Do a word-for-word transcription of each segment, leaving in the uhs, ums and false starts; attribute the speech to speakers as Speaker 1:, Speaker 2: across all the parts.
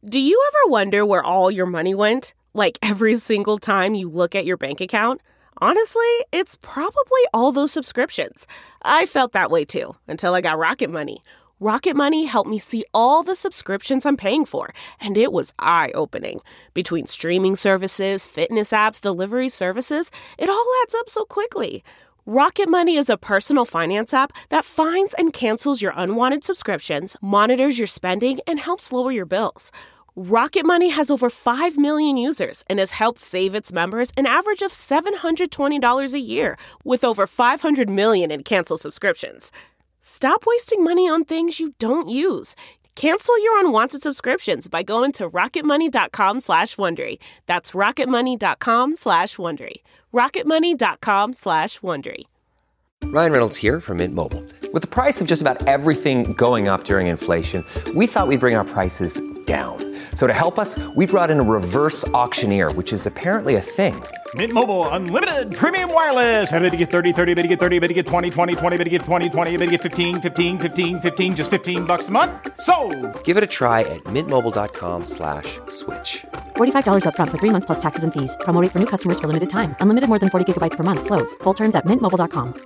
Speaker 1: Do you ever wonder where all your money went? Like every single time you look at your bank account? Honestly, it's probably all those subscriptions. I felt that way too, until I got Rocket Money. Rocket Money helped me see all the subscriptions I'm paying for, and it was eye-opening. Between streaming services, fitness apps, delivery services, it all adds up so quickly. Rocket Money is a personal finance app that finds and cancels your unwanted subscriptions, monitors your spending, and helps lower your bills. Rocket Money has over five million users and has helped save its members an average of seven hundred twenty dollars a year, with over five hundred million in canceled subscriptions. Stop wasting money on things you don't use. Cancel your unwanted subscriptions by going to rocketmoney.com slash Wondery. That's rocketmoney.com slash Wondery. rocketmoney.com slash Wondery.
Speaker 2: Ryan Reynolds here from Mint Mobile. With the price of just about everything going up during inflation, we thought we'd bring our prices down. So to help us, we brought in a reverse auctioneer, which is apparently a thing.
Speaker 3: Mint Mobile Unlimited Premium Wireless. How to get thirty, thirty, how to get thirty, how to get twenty, twenty, twenty, how to get twenty, twenty, how to get fifteen, fifteen, fifteen, fifteen, just fifteen bucks a month? Sold!
Speaker 2: Give it a try at mintmobile.com slash switch.
Speaker 4: forty-five dollars up front for three months plus taxes and fees. Promo rate for new customers for limited time. Unlimited more than forty gigabytes per month. Slows full terms at mint mobile dot com.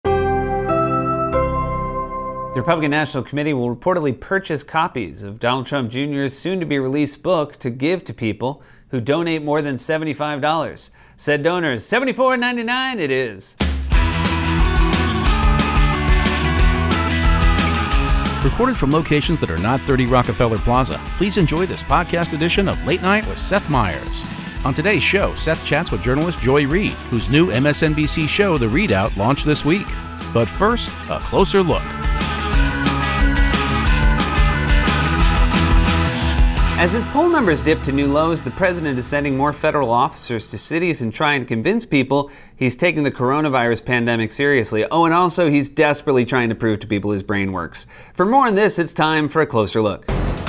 Speaker 5: The Republican National Committee will reportedly purchase copies of Donald Trump Junior's soon-to-be-released book to give to people who donate more than seventy-five dollars. Said donors, seventy-four ninety-nine it is.
Speaker 6: Recorded from locations that are not thirty Rockefeller Plaza, please enjoy this podcast edition of Late Night with Seth Meyers. On today's show, Seth chats with journalist Joy Reid, whose new M S N B C show, The Readout, launched this week. But first, a closer look.
Speaker 5: As his poll numbers dip to new lows, the president is sending more federal officers to cities and trying to convince people he's taking the coronavirus pandemic seriously. Oh, and also he's desperately trying to prove to people his brain works. For more on this, it's time for a closer look.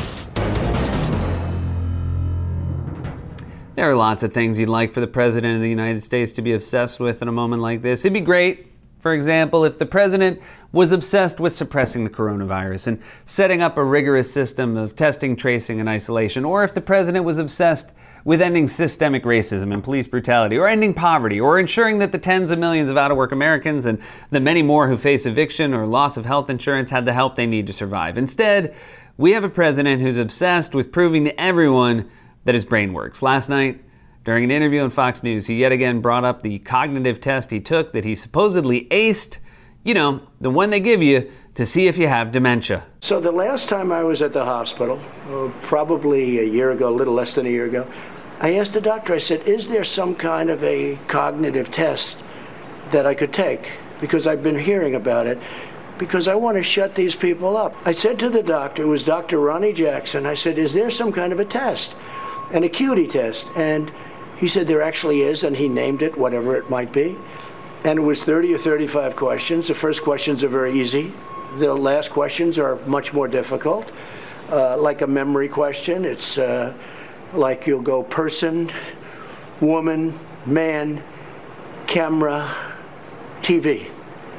Speaker 5: There are lots of things you'd like for the president of the United States to be obsessed with in a moment like this. It'd be great, for example, if the president was obsessed with suppressing the coronavirus and setting up a rigorous system of testing, tracing, and isolation, or if the president was obsessed with ending systemic racism and police brutality, or ending poverty, or ensuring that the tens of millions of out-of-work Americans and the many more who face eviction or loss of health insurance had the help they need to survive. Instead, we have a president who's obsessed with proving to everyone that his brain works. Last night, during an interview on Fox News, he yet again brought up the cognitive test he took that he supposedly aced. You know, the one they give you to see if you have dementia.
Speaker 7: So the last time I was at the hospital, oh, probably a year ago, a little less than a year ago, I asked the doctor, I said, is there some kind of a cognitive test that I could take? Because I've been hearing about it, because I want to shut these people up. I said to the doctor, it was Doctor Ronnie Jackson, I said, is there some kind of a test, an acuity test? And he said there actually is, and he named it, whatever it might be. And it was thirty or thirty-five questions. The first questions are very easy. The last questions are much more difficult. Uh, like a memory question, it's uh, like you'll go person, woman, man, camera, T V.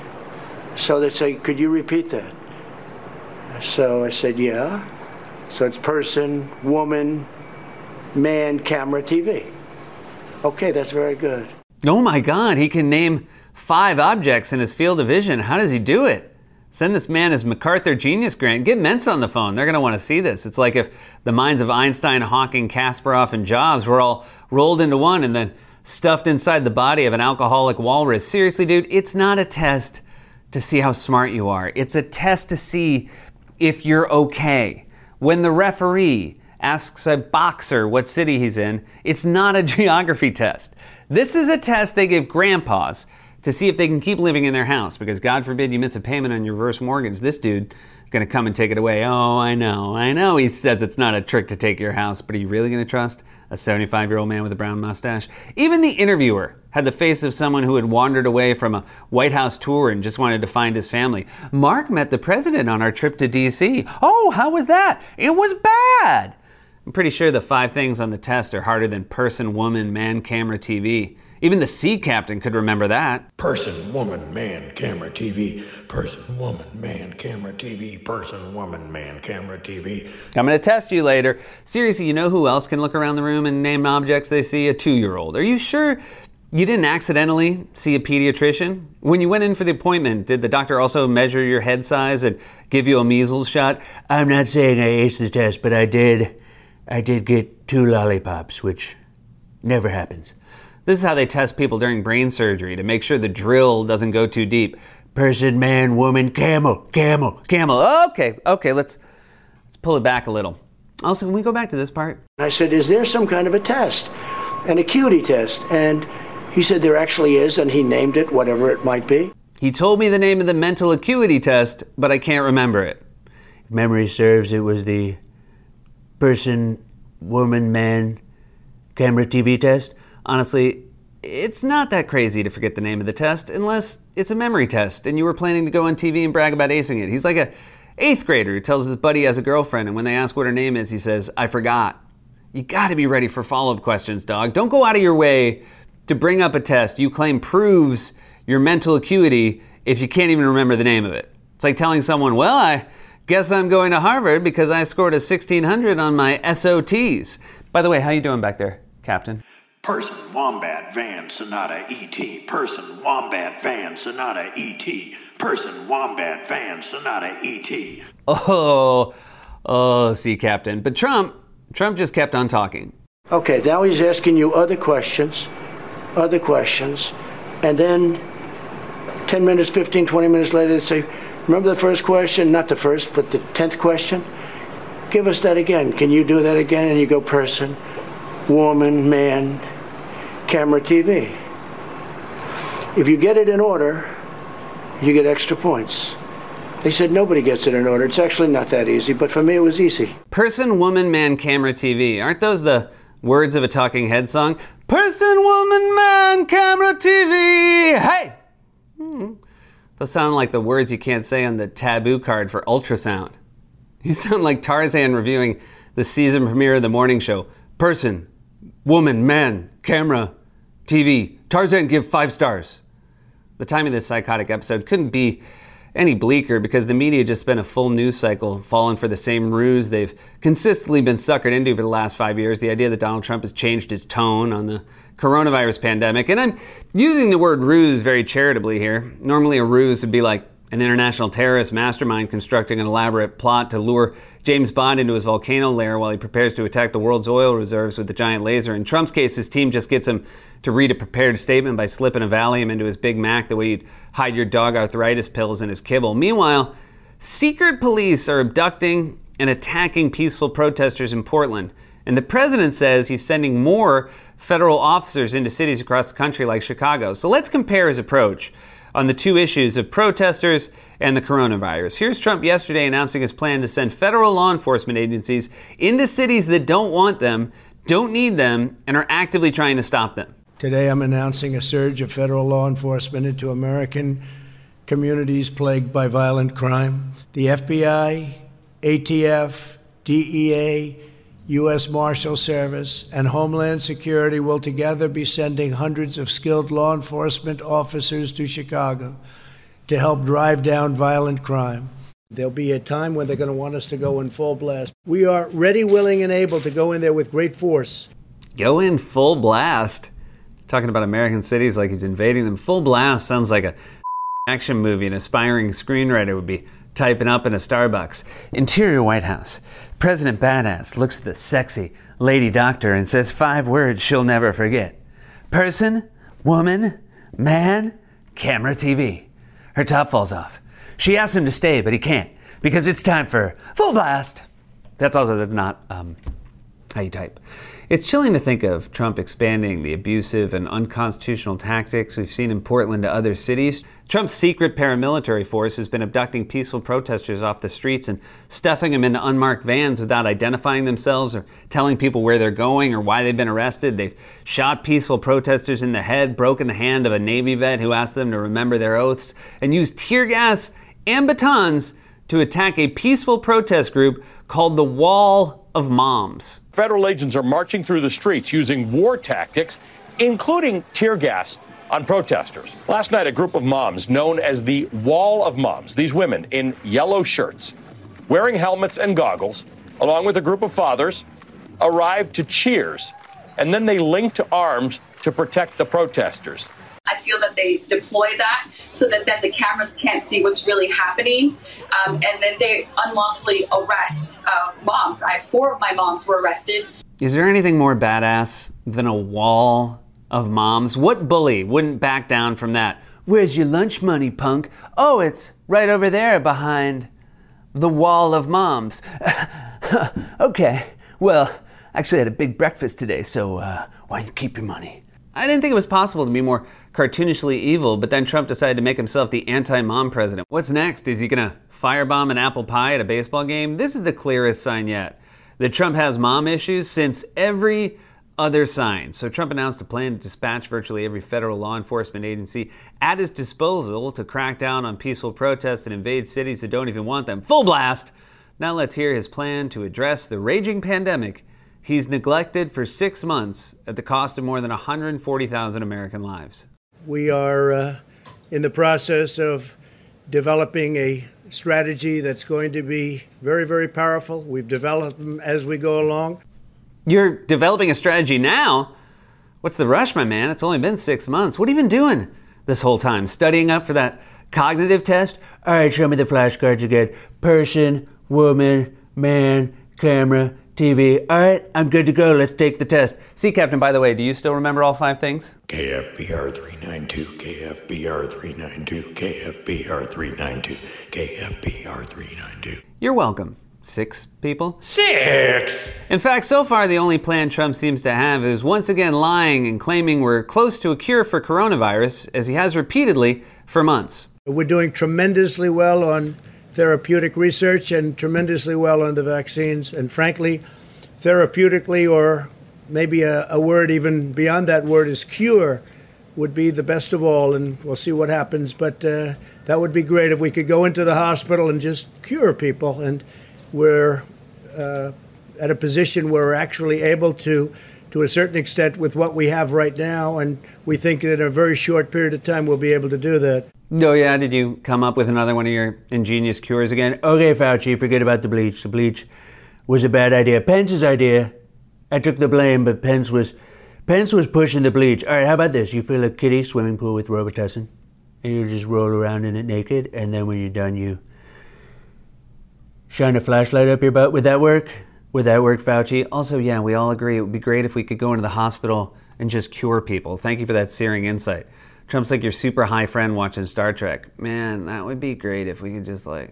Speaker 7: So they say, could you repeat that? So I said, yeah. So it's person, woman, man, camera, T V. Okay, that's very good.
Speaker 5: Oh my God, he can name five objects in his field of vision. How does he do it? Send this man his MacArthur Genius Grant. Get Mensa on the phone. They're going to want to see this. It's like if the minds of Einstein, Hawking, Kasparov, and Jobs were all rolled into one and then stuffed inside the body of an alcoholic walrus. Seriously, dude, it's not a test to see how smart you are. It's a test to see if you're okay. When the referee asks a boxer what city he's in, it's not a geography test. This is a test they give grandpas to see if they can keep living in their house, because God forbid you miss a payment on your reverse mortgage. This dude is going to come and take it away. Oh, I know, I know he says it's not a trick to take your house, but are you really going to trust a seventy-five-year-old man with a brown mustache? Even the interviewer had the face of someone who had wandered away from a White House tour and just wanted to find his family. Mark met the president on our trip to D C. Oh, how was that? It was bad. I'm pretty sure the five things on the test are harder than person, woman, man, camera, T V. Even the sea captain could remember that.
Speaker 8: Person, woman, man, camera, T V. Person, woman, man, camera, T V. Person, woman, man, camera, T V.
Speaker 5: I'm going to test you later. Seriously, you know who else can look around the room and name objects they see? A two-year-old. Are you sure you didn't accidentally see a pediatrician? When you went in for the appointment, did the doctor also measure your head size and give you a measles shot? I'm not saying I aced the test, but I did. I did get two lollipops, which never happens. This is how they test people during brain surgery to make sure the drill doesn't go too deep. Person, man, woman, camel, camel, camel. Okay, okay, let's let's pull it back a little. Also, can we go back to this part?
Speaker 7: I said, is there some kind of a test, an acuity test? And he said there actually is, and he named it, whatever it might be.
Speaker 5: He told me the name of the mental acuity test, but I can't remember it. If memory serves, it was the person, woman, man, camera, T V test. Honestly, it's not that crazy to forget the name of the test unless it's a memory test and you were planning to go on T V and brag about acing it. He's like a eighth grader who tells his buddy he has a girlfriend, and when they ask what her name is, he says, I forgot. You gotta be ready for follow-up questions, dog. Don't go out of your way to bring up a test you claim proves your mental acuity if you can't even remember the name of it. It's like telling someone, well, I guess I'm going to Harvard because I scored a sixteen hundred on my S O Ts. By the way, how you doing back there, Captain?
Speaker 8: Person, wombat, van, Sonata, E T. Person, wombat, van, Sonata, E T. Person, wombat, van, Sonata, E T.
Speaker 5: Oh, oh, see, Captain. But Trump, Trump just kept on talking.
Speaker 7: Okay, now he's asking you other questions, other questions, and then ten minutes, fifteen, twenty minutes later, they say, remember the first question? Not the first, but the tenth question? Give us that again. Can you do that again? And you go person, woman, man, camera, T V. If you get it in order, you get extra points. They said nobody gets it in order. It's actually not that easy, but for me it was easy.
Speaker 5: Person, woman, man, camera, T V. Aren't those the words of a Talking Head song? Person, woman, man, camera, T V. Hey! Hmm. Those sound like the words you can't say on the taboo card for ultrasound. You sound like Tarzan reviewing the season premiere of the morning show. Person, woman, man, camera, T V. Tarzan give five stars. The timing of this psychotic episode couldn't be any bleaker because the media just spent a full news cycle falling for the same ruse they've consistently been suckered into for the last five years. The idea that Donald Trump has changed his tone on the coronavirus pandemic. And I'm using the word ruse very charitably here. Normally a ruse would be like an international terrorist mastermind constructing an elaborate plot to lure James Bond into his volcano lair while he prepares to attack the world's oil reserves with a giant laser. In Trump's case, his team just gets him to read a prepared statement by slipping a Valium into his Big Mac the way you'd hide your dog arthritis pills in his kibble. Meanwhile, secret police are abducting and attacking peaceful protesters in Portland. And the president says he's sending more federal officers into cities across the country like Chicago. So let's compare his approach on the two issues of protesters and the coronavirus. Here's Trump yesterday announcing his plan to send federal law enforcement agencies into cities that don't want them, don't need them, and are actively trying to stop them.
Speaker 7: Today I'm announcing a surge of federal law enforcement into American communities plagued by violent crime. The F B I, A T F, D E A, U S Marshal Service, and Homeland Security will together be sending hundreds of skilled law enforcement officers to Chicago to help drive down violent crime. There'll be a time when they're going to want us to go in full blast. We are ready, willing, and able to go in there with great force.
Speaker 5: Go in full blast? Talking about American cities like he's invading them. Full blast sounds like a action movie an aspiring screenwriter would be typing up in a Starbucks. Interior White House. President Badass looks at the sexy lady doctor and says five words she'll never forget. Person, woman, man, camera, T V. Her top falls off. She asks him to stay, but he can't because it's time for full blast. That's also that's not um, how you type. It's chilling to think of Trump expanding the abusive and unconstitutional tactics we've seen in Portland to other cities. Trump's secret paramilitary force has been abducting peaceful protesters off the streets and stuffing them into unmarked vans without identifying themselves or telling people where they're going or why they've been arrested. They've shot peaceful protesters in the head, broken the hand of a Navy vet who asked them to remember their oaths, and used tear gas and batons to attack a peaceful protest group called the Wall of Moms.
Speaker 9: Federal agents are marching through the streets using war tactics including tear gas on protesters. Last night, a group of moms known as the Wall of Moms, these women in yellow shirts, wearing helmets and goggles, along with a group of fathers, arrived to cheers, and then they linked arms to protect the protesters.
Speaker 10: I feel that they deploy that so that then the cameras can't see what's really happening, um, and then they unlawfully arrest uh, moms. I, four of my moms were arrested.
Speaker 5: Is there anything more badass than a wall of moms? What bully wouldn't back down from that? Where's your lunch money, punk? Oh, it's right over there behind the wall of moms. Okay, well, actually I had a big breakfast today, so uh, why don't you keep your money? I didn't think it was possible to be more cartoonishly evil, but then Trump decided to make himself the anti-mom president. What's next? Is he gonna firebomb an apple pie at a baseball game? This is the clearest sign yet that Trump has mom issues since every other sign. So Trump announced a plan to dispatch virtually every federal law enforcement agency at his disposal to crack down on peaceful protests and invade cities that don't even want them. Full blast! Now let's hear his plan to address the raging pandemic he's neglected for six months at the cost of more than one hundred forty thousand American lives.
Speaker 7: We are uh, in the process of developing a strategy that's going to be very, very powerful. We've developed them as we go along.
Speaker 5: You're developing a strategy now? What's the rush, my man? It's only been six months. What have you been doing this whole time? Studying up for that cognitive test? All right, show me the flashcards again. Person, woman, man, camera, T V. All right, I'm good to go. Let's take the test. See, Captain, by the way, do you still remember all five things?
Speaker 8: K F B R three ninety-two, K F B R three ninety-two, K F B R three ninety-two, K F B R three ninety-two.
Speaker 5: You're welcome. Six people?
Speaker 8: Six!
Speaker 5: In fact, so far, the only plan Trump seems to have is once again lying and claiming we're close to a cure for coronavirus, as he has repeatedly for months.
Speaker 7: We're doing tremendously well on therapeutic research and tremendously well on the vaccines. And frankly, therapeutically, or maybe a, a word even beyond that word is cure, would be the best of all. And we'll see what happens. But uh, that would be great if we could go into the hospital and just cure people. And we're uh, at a position where we're actually able to, to a certain extent, with what we have right now. And we think that in a very short period of time, we'll be able to do that.
Speaker 5: Oh yeah, did you come up with another one of your ingenious cures again? Okay, Fauci, forget about the bleach. The bleach was a bad idea. Pence's idea. I took the blame, but Pence was Pence was pushing the bleach. All right, how about this? You fill a kiddie swimming pool with Robitussin, and you just roll around in it naked, and then when you're done, you shine a flashlight up your butt. Would that work? Would that work, Fauci? Also, yeah, we all agree it would be great if we could go into the hospital and just cure people. Thank you for that searing insight. Trump's like your super high friend watching Star Trek. Man, that would be great if we could just like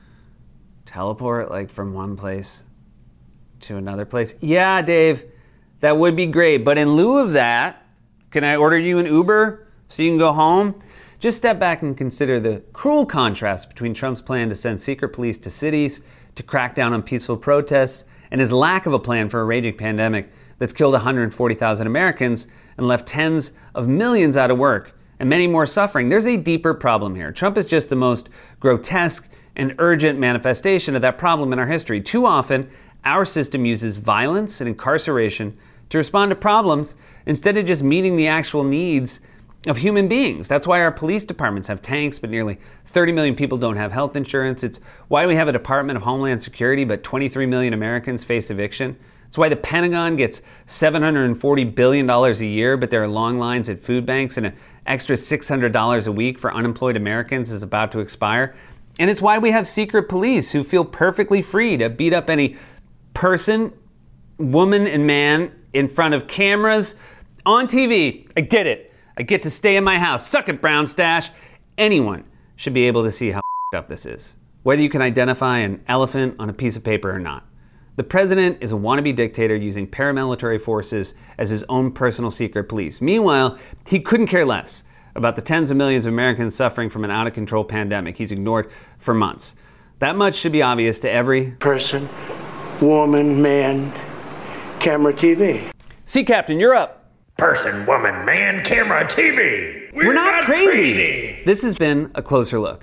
Speaker 5: teleport like from one place to another place. Yeah, Dave, that would be great. But in lieu of that, can I order you an Uber so you can go home? Just step back and consider the cruel contrast between Trump's plan to send secret police to cities to crack down on peaceful protests and his lack of a plan for a raging pandemic that's killed one hundred forty thousand Americans and left tens of millions out of work and many more suffering. There's a deeper problem here. Trump is just the most grotesque and urgent manifestation of that problem in our history. Too often, our system uses violence and incarceration to respond to problems instead of just meeting the actual needs of human beings. That's why our police departments have tanks, but nearly thirty million people don't have health insurance. It's why we have a Department of Homeland Security, but twenty-three million Americans face eviction. It's why the Pentagon gets seven hundred forty billion dollars a year, but there are long lines at food banks and an extra six hundred dollars a week for unemployed Americans is about to expire. And it's why we have secret police who feel perfectly free to beat up any person, woman, and man in front of cameras on T V. I did it. I get to stay in my house. Suck it, Brown Stash. Anyone should be able to see how f***ed up this is, whether you can identify an elephant on a piece of paper or not. The president is a wannabe dictator using paramilitary forces as his own personal secret police. Meanwhile, he couldn't care less about the tens of millions of Americans suffering from an out-of-control pandemic he's ignored for months. That much should be obvious to every
Speaker 7: person, woman, man, camera, T V.
Speaker 5: Sea Captain, you're up.
Speaker 8: Person, woman, man, camera, T V. We're,
Speaker 5: We're not,
Speaker 8: not
Speaker 5: crazy.
Speaker 8: crazy.
Speaker 5: This has been a closer look.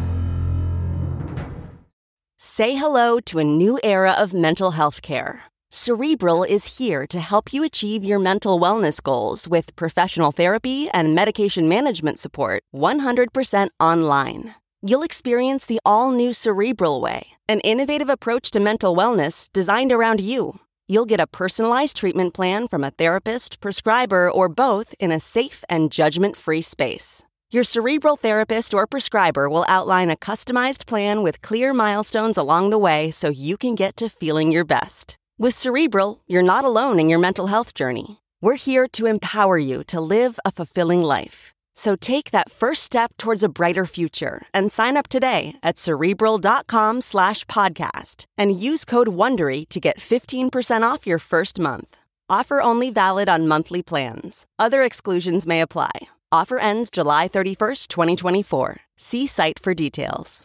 Speaker 11: Say hello to a new era of mental health care. Cerebral is here to help you achieve your mental wellness goals with professional therapy and medication management support one hundred percent online. You'll experience the all-new Cerebral Way, an innovative approach to mental wellness designed around you. You'll get a personalized treatment plan from a therapist, prescriber, or both in a safe and judgment-free space. Your Cerebral therapist or prescriber will outline a customized plan with clear milestones along the way so you can get to feeling your best. With Cerebral, you're not alone in your mental health journey. We're here to empower you to live a fulfilling life. So take that first step towards a brighter future and sign up today at Cerebral.com slash podcast and use code WONDERY to get fifteen percent off your first month. Offer only valid on monthly plans. Other exclusions may apply. Offer ends July thirty-first, twenty twenty-four. See site for details.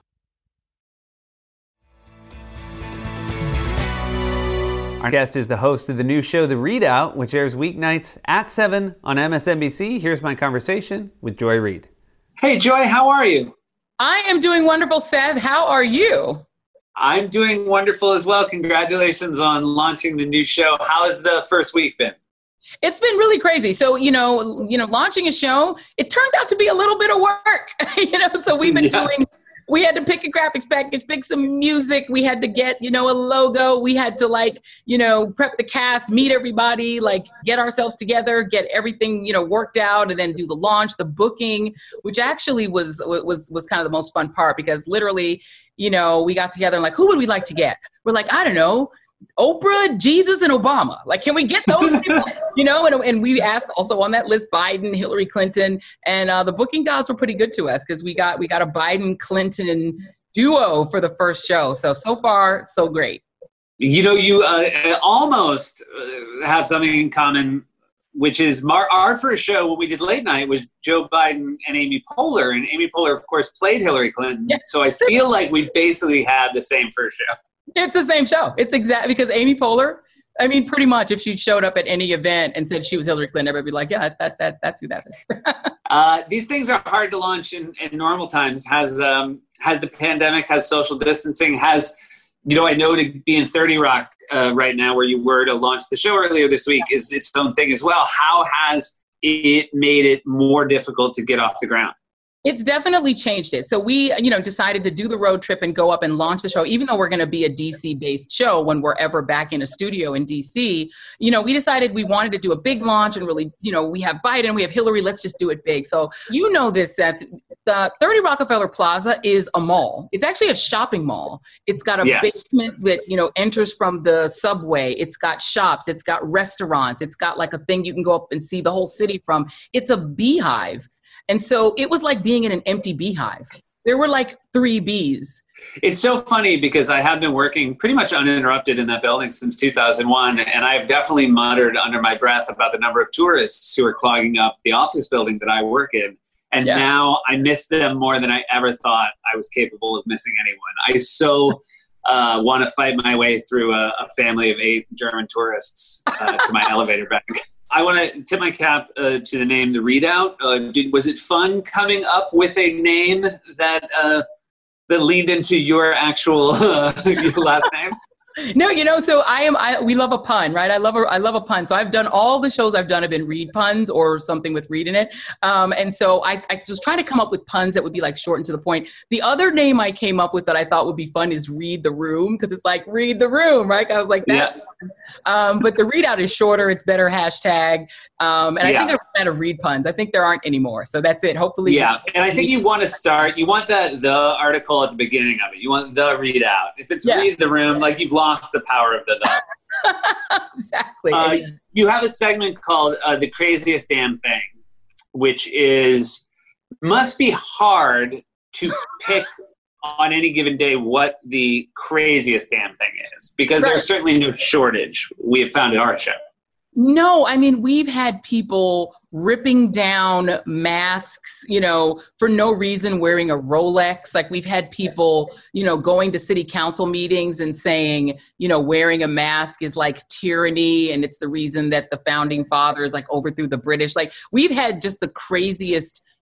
Speaker 5: Our guest is the host of the new show, The Readout, which airs weeknights at seven on M S N B C. Here's my conversation with Joy Reid.
Speaker 12: Hey, Joy, how are you?
Speaker 13: I am doing wonderful, Seth. How are you?
Speaker 12: I'm doing wonderful as well. Congratulations on launching the new show. How has the first week been?
Speaker 13: It's been really crazy. So, you know, you know, launching a show, it turns out to be a little bit of work, you know, so we've been yeah. doing We had to pick a graphics package, pick some music. We had to get, you know, a logo. We had to, like, you know, prep the cast, meet everybody, like, get ourselves together, get everything, you know, worked out, and then do the launch, the booking, which actually was was was kind of the most fun part, because literally, you know, we got together and, like, who would we like to get? We're like, I don't know, Oprah, Jesus, and Obama. Like, can we get those people? You know, and, and we asked also on that list Biden, Hillary Clinton, and uh, the booking gods were pretty good to us, because we got we got a Biden Clinton duo for the first show. So so far so great.
Speaker 12: You know, you uh, almost have something in common, which is Mar- our first show when we did late night was Joe Biden and Amy Poehler, and Amy Poehler, of course, played Hillary Clinton. Yes. So I feel like we basically had the same first show.
Speaker 13: It's the same show. It's exactly because Amy Poehler, I mean, pretty much if she showed up at any event and said she was Hillary Clinton, everybody would be like, yeah, that that that's who that is.
Speaker 12: uh, these things are hard to launch in, in normal times. Has um, has the pandemic, has social distancing, has, you know, I know to be in thirty Rock uh, right now, where you were to launch the show earlier this week, is its own thing as well. How has it made it more difficult to get off the ground?
Speaker 13: It's definitely changed it. So we, you know, decided to do the road trip and go up and launch the show, even though we're going to be a D C-based show when we're ever back in a studio in D C. You know, we decided we wanted to do a big launch and really, you know, we have Biden, we have Hillary, let's just do it big. So you know this, that the thirty Rockefeller Plaza is a mall. It's actually a shopping mall. It's got a yes. basement that, you know, enters from the subway. It's got shops. It's got restaurants. It's got like a thing you can go up and see the whole city from. It's a beehive. And so it was like being in an empty beehive. There were like three bees.
Speaker 12: It's so funny because I have been working pretty much uninterrupted in that building since two thousand one. And I have definitely muttered under my breath about the number of tourists who are clogging up the office building that I work in. And yeah. now I miss them more than I ever thought I was capable of missing anyone. I so uh, want to fight my way through a, a family of eight German tourists uh, to my elevator bank. I want to tip my cap uh, to the name The Readout. Uh, did, was it fun coming up with a name that uh, that leaned into your actual uh, your last name?
Speaker 13: No, you know, so I am, I, we love a pun, right? I love a, I love a pun. So I've done all the shows I've done have been Reid puns or something with Reid in it. Um, and so I, I was trying to come up with puns that would be like short and to the point. The other name I came up with that I thought would be fun is Read the Room, because it's like Read the Room, right? I was like, that's yeah. fun. Um, but the Readout is shorter. It's better hashtag. Um, and I yeah. think I'm out of Reid puns. I think there aren't anymore. So that's it. Hopefully.
Speaker 12: Yeah. And I think you want to start, you want that the article at the beginning of it. You want the Readout. If it's yeah. Read the Room, like you've lost the power of the dog.
Speaker 13: Exactly.
Speaker 12: Uh, you have a segment called uh, The Craziest Damn Thing, which is, must be hard to pick on any given day what the craziest damn thing is, because right. there's certainly no shortage we have found at our show.
Speaker 13: No, I mean, we've had people ripping down masks, you know, for no reason, wearing a Rolex. Like, we've had people, you know, going to city council meetings and saying, you know, wearing a mask is like tyranny, and it's the reason that the founding fathers like overthrew the British. Like, we've had just the craziest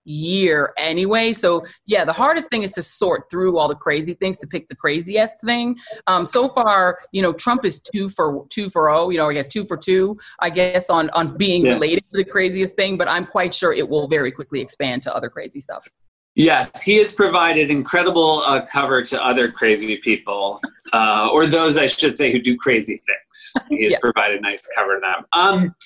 Speaker 13: year anyway. So yeah, the hardest thing is to sort through all the crazy things to pick the craziest thing. Um, so far, you know, Trump is two for two for oh, you know, I guess two for two, I guess, on, on being yeah. related to the craziest thing, but I'm quite sure it will very quickly expand to other crazy stuff.
Speaker 12: Yes, he has provided incredible uh, cover to other crazy people, uh, or those, I should say, who do crazy things. He has yeah. provided nice cover to them. Um,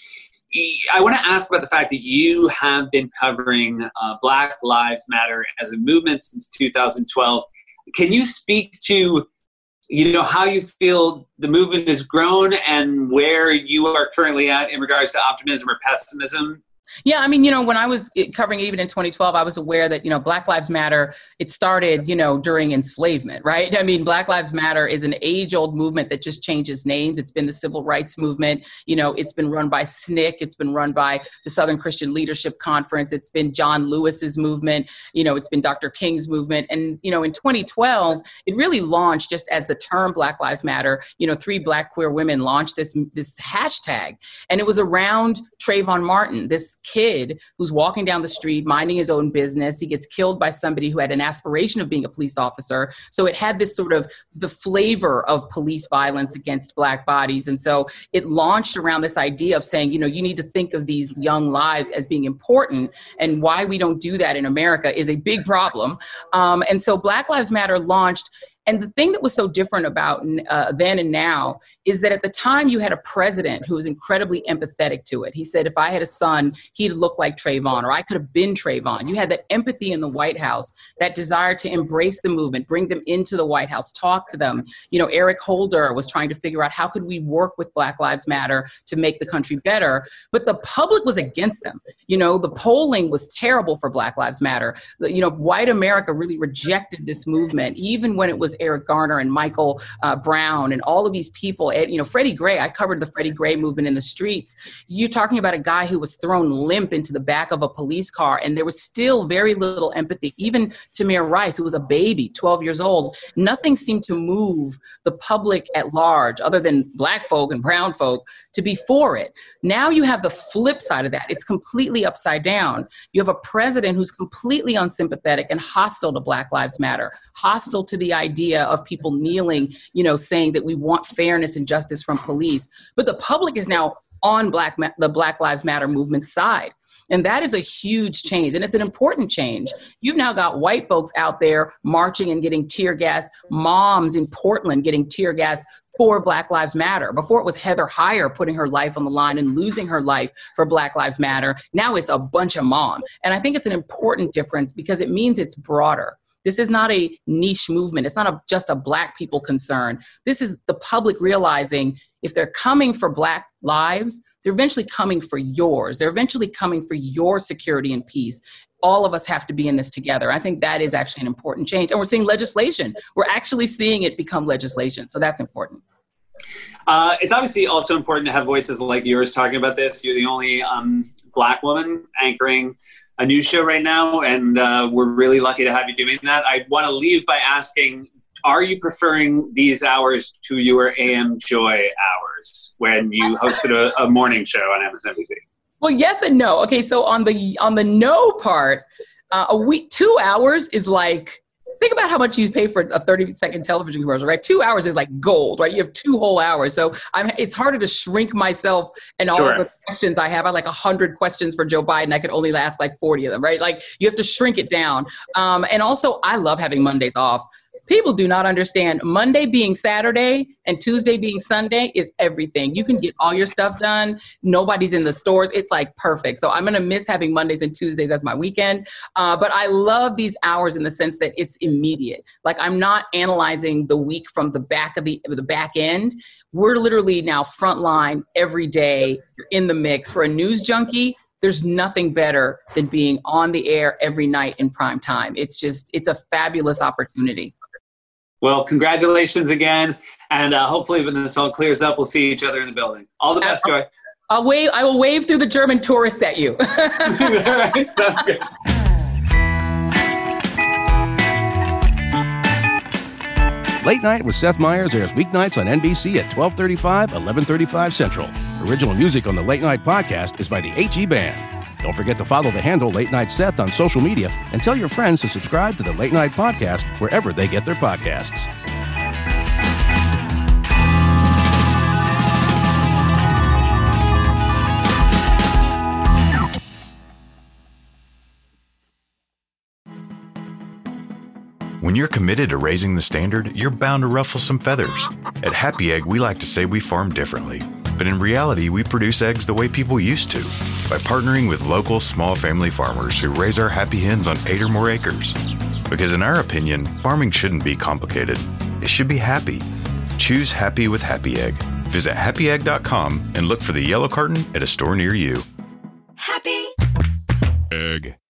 Speaker 12: I want to ask about the fact that you have been covering uh, Black Lives Matter as a movement since two thousand twelve. Can you speak to, you know, how you feel the movement has grown and where you are currently at in regards to optimism or pessimism?
Speaker 13: Yeah, I mean, you know, when I was covering even in twenty twelve, I was aware that, you know, Black Lives Matter, it started, you know, during enslavement, right? I mean, Black Lives Matter is an age-old movement that just changes names. It's been the civil rights movement. You know, it's been run by S N C C. It's been run by the Southern Christian Leadership Conference. It's been John Lewis's movement. You know, it's been Doctor King's movement. And, you know, in twenty twelve, it really launched just as the term Black Lives Matter. You know, three Black queer women launched this, this hashtag. And it was around Trayvon Martin, this kid who's walking down the street, minding his own business. He gets killed by somebody who had an aspiration of being a police officer. So it had this sort of the flavor of police violence against Black bodies. And so it launched around this idea of saying, you know, you need to think of these young lives as being important, and why we don't do that in America is a big problem. Um, and so Black Lives Matter launched. And the thing that was so different about uh, then and now is that at the time you had a president who was incredibly empathetic to it. He said, if I had a son, he'd look like Trayvon, or I could have been Trayvon. You had that empathy in the White House, that desire to embrace the movement, bring them into the White House, talk to them. You know, Eric Holder was trying to figure out how could we work with Black Lives Matter to make the country better. But the public was against them. You know, the polling was terrible for Black Lives Matter. You know, white America really rejected this movement, even when it was Eric Garner and Michael uh, Brown and all of these people. And, you know, Freddie Gray, I covered the Freddie Gray movement in the streets. You're talking about a guy who was thrown limp into the back of a police car, and there was still very little empathy. Even Tamir Rice, who was a baby, twelve years old, nothing seemed to move the public at large, other than Black folk and brown folk, to be for it. Now you have the flip side of that. It's completely upside down. You have a president who's completely unsympathetic and hostile to Black Lives Matter, hostile to the idea of people kneeling, you know, saying that we want fairness and justice from police. But the public is now on Black the Black Lives Matter movement's side. And that is a huge change. And it's an important change. You've now got white folks out there marching and getting tear gas, moms in Portland getting tear gas for Black Lives Matter. Before it was Heather Heyer putting her life on the line and losing her life for Black Lives Matter. Now it's a bunch of moms. And I think it's an important difference because it means it's broader. This is not a niche movement. It's not a, just a Black people concern. This is the public realizing if they're coming for Black lives, they're eventually coming for yours. They're eventually coming for your security and peace. All of us have to be in this together. I think that is actually an important change. And we're seeing legislation. We're actually seeing it become legislation. So that's important.
Speaker 12: Uh, it's obviously also important to have voices like yours talking about this. You're the only um, Black woman anchoring a news show right now, and uh, we're really lucky to have you doing that. I want to leave by asking, are you preferring these hours to your A M Joy hours when you hosted a, a morning show on M S N B C?
Speaker 13: Well, yes and no. Okay, so on the on the no part, uh, a week, two hours is like, think about how much you pay for a thirty second television commercial, right? Two hours is like gold, right? You have two whole hours. So I'm, it's harder to shrink myself and all sure. of the questions I have. I have like one hundred questions for Joe Biden. I could only ask like forty of them, right? Like you have to shrink it down. Um, and also, I love having Mondays off. People do not understand Monday being Saturday and Tuesday being Sunday is everything. You can get all your stuff done. Nobody's in the stores. It's like perfect. So I'm going to miss having Mondays and Tuesdays as my weekend. Uh, but I love these hours in the sense that it's immediate. Like I'm not analyzing the week from the back of the, the back end. We're literally now frontline every day. You're in the mix. For a news junkie, there's nothing better than being on the air every night in prime time. It's just, it's a fabulous opportunity.
Speaker 12: Well, congratulations again. And uh, hopefully when this all clears up, we'll see each other in the building. All the best, Joy.
Speaker 13: I'll wave, I will wave through the German tourists at you.
Speaker 12: All right, sounds good.
Speaker 6: Late Night with Seth Meyers airs weeknights on N B C at twelve thirty-five, eleven thirty-five Central. Original music on the Late Night podcast is by the H E Band. Don't forget to follow the handle Late Night Seth on social media and tell your friends to subscribe to the Late Night Podcast wherever they get their podcasts.
Speaker 14: When you're committed to raising the standard, you're bound to ruffle some feathers. At Happy Egg, we like to say we farm differently. But in reality, we produce eggs the way people used to, by partnering with local small family farmers who raise our happy hens on eight or more acres. Because in our opinion, farming shouldn't be complicated. It should be happy. Choose happy with Happy Egg. Visit happy egg dot com and look for the yellow carton at a store near you.
Speaker 15: Happy Egg.